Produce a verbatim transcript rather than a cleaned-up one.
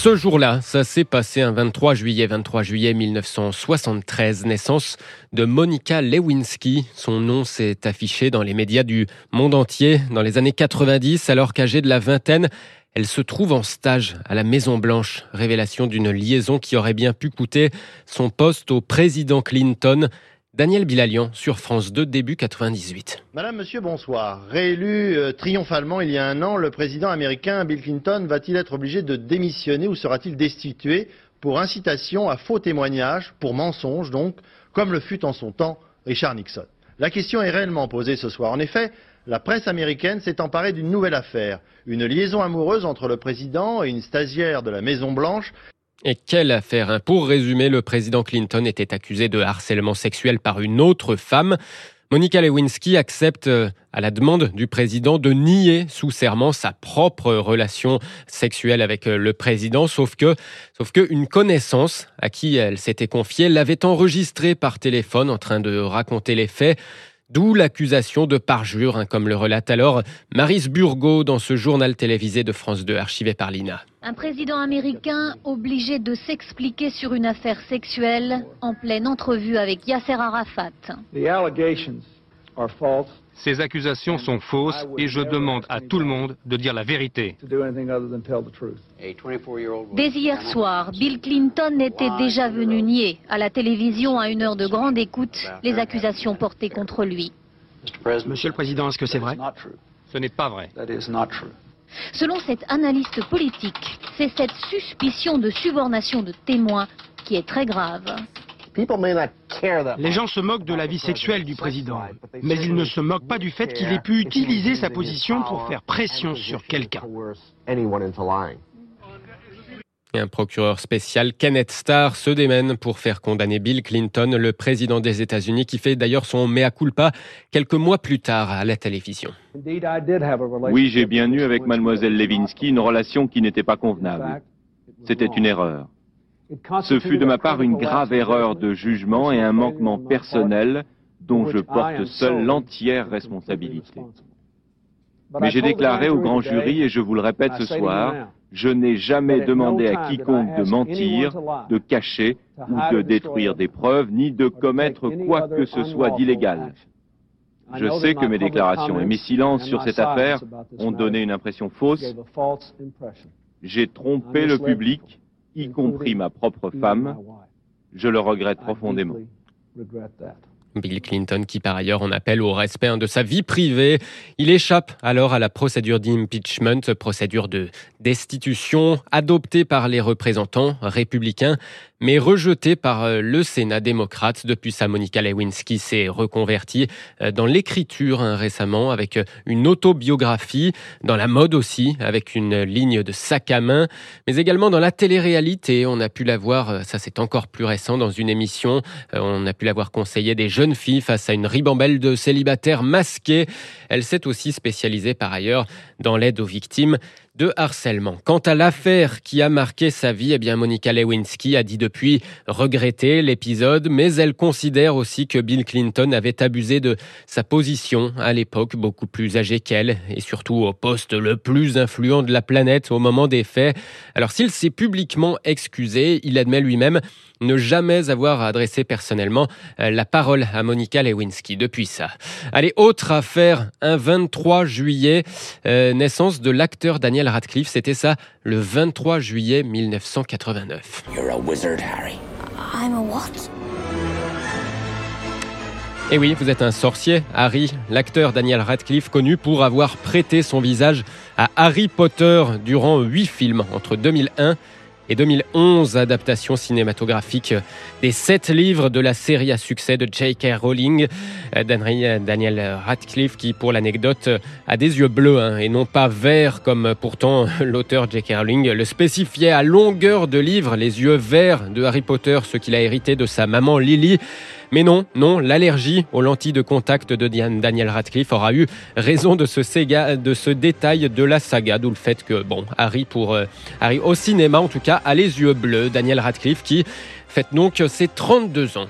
Ce jour-là, ça s'est passé un vingt-trois juillet mille neuf cent soixante-treize, naissance de Monica Lewinsky. Son nom s'est affiché dans les médias du monde entier dans les années quatre-vingt-dix, alors qu'âgée de la vingtaine, elle se trouve en stage à la Maison-Blanche. Révélation d'une liaison qui aurait bien pu coûter son poste au président Clinton. Daniel Bilalian sur France deux, début quatre-vingt-dix-huit. Madame, monsieur, bonsoir. Réélu euh, triomphalement il y a un an, le président américain Bill Clinton va-t-il être obligé de démissionner ou sera-t-il destitué pour incitation à faux témoignage, pour mensonge donc, comme le fut en son temps Richard Nixon? La question est réellement posée ce soir. En effet, la presse américaine s'est emparée d'une nouvelle affaire. Une liaison amoureuse entre le président et une stagiaire de la Maison-Blanche. Et quelle affaire, hein. Pour résumer, le président Clinton était accusé de harcèlement sexuel par une autre femme. Monica Lewinsky accepte, à la demande du président, de nier sous serment sa propre relation sexuelle avec le président, sauf que, sauf que une connaissance à qui elle s'était confiée l'avait enregistrée par téléphone en train de raconter les faits. D'où l'accusation de parjure, hein, comme le relate alors Maryse Burgot dans ce journal télévisé de France deux, archivé par l'I N A. Un président américain obligé de s'expliquer sur une affaire sexuelle en pleine entrevue avec Yasser Arafat. Ces accusations sont fausses et je demande à tout le monde de dire la vérité. Dès hier soir, Bill Clinton était déjà venu nier à la télévision à une heure de grande écoute les accusations portées contre lui. Monsieur le Président, est-ce que c'est vrai? Ce n'est pas vrai. Selon cet analyste politique, c'est cette suspicion de subornation de témoins qui est très grave. Les gens se moquent de la vie sexuelle du président, mais ils ne se moquent pas du fait qu'il ait pu utiliser sa position pour faire pression sur quelqu'un. Et un procureur spécial, Kenneth Starr, se démène pour faire condamner Bill Clinton, le président des États-Unis, qui fait d'ailleurs son mea culpa quelques mois plus tard à la télévision. Oui, j'ai bien eu avec mademoiselle Lewinsky une relation qui n'était pas convenable. C'était une erreur. Ce fut de ma part une grave erreur de jugement et un manquement personnel dont je porte seul l'entière responsabilité. Mais j'ai déclaré au grand jury, et je vous le répète ce soir, je n'ai jamais demandé à quiconque de mentir, de cacher ou de détruire des preuves, ni de commettre quoi que ce soit d'illégal. Je sais que mes déclarations et mes silences sur cette affaire ont donné une impression fausse. J'ai trompé le public, y compris ma propre femme. Je le regrette profondément. Bill Clinton qui par ailleurs en appelle au respect de sa vie privée. Il échappe alors à la procédure d'impeachment, procédure de destitution adoptée par les représentants républicains, mais rejetée par le Sénat démocrate. Depuis ça, Monica Lewinsky s'est reconvertie dans l'écriture hein, récemment avec une autobiographie, dans la mode aussi avec une ligne de sac à main, mais également dans la télé-réalité. On a pu la voir, ça c'est encore plus récent, dans une émission, on a pu la voir conseiller des jeunes filles face à une ribambelle de célibataires masqués. Elle s'est aussi spécialisée par ailleurs dans l'aide aux victimes de harcèlement. Quant à l'affaire qui a marqué sa vie, eh bien Monica Lewinsky a dit depuis regretter l'épisode, mais elle considère aussi que Bill Clinton avait abusé de sa position à l'époque, beaucoup plus âgé qu'elle, et surtout au poste le plus influent de la planète au moment des faits. Alors s'il s'est publiquement excusé, il admet lui-même ne jamais avoir adressé personnellement la parole à Monica Lewinsky depuis ça. Allez, autre affaire, un vingt-trois juillet, euh, naissance de l'acteur Daniel Radcliffe, c'était ça le vingt-trois juillet mille neuf cent quatre-vingt-neuf. You're a wizard, Harry. I'm a what? Et oui, vous êtes un sorcier, Harry. L'acteur Daniel Radcliffe, connu pour avoir prêté son visage à Harry Potter durant huit films entre deux mille un et deux mille onze, adaptation cinématographique des sept livres de la série à succès de J K Rowling. Daniel Radcliffe qui, pour l'anecdote, a des yeux bleus hein, et non pas verts comme pourtant l'auteur J K Rowling le spécifiait à longueur de livre, les yeux verts de Harry Potter, ce qu'il a hérité de sa maman Lily. Mais non, non, l'allergie aux lentilles de contact de Daniel Radcliffe aura eu raison de ce, séga, de ce détail de la saga, d'où le fait que, bon, Harry, pour, euh, Harry au cinéma en tout cas, a les yeux bleus. Daniel Radcliffe qui fête donc ses trente-deux ans.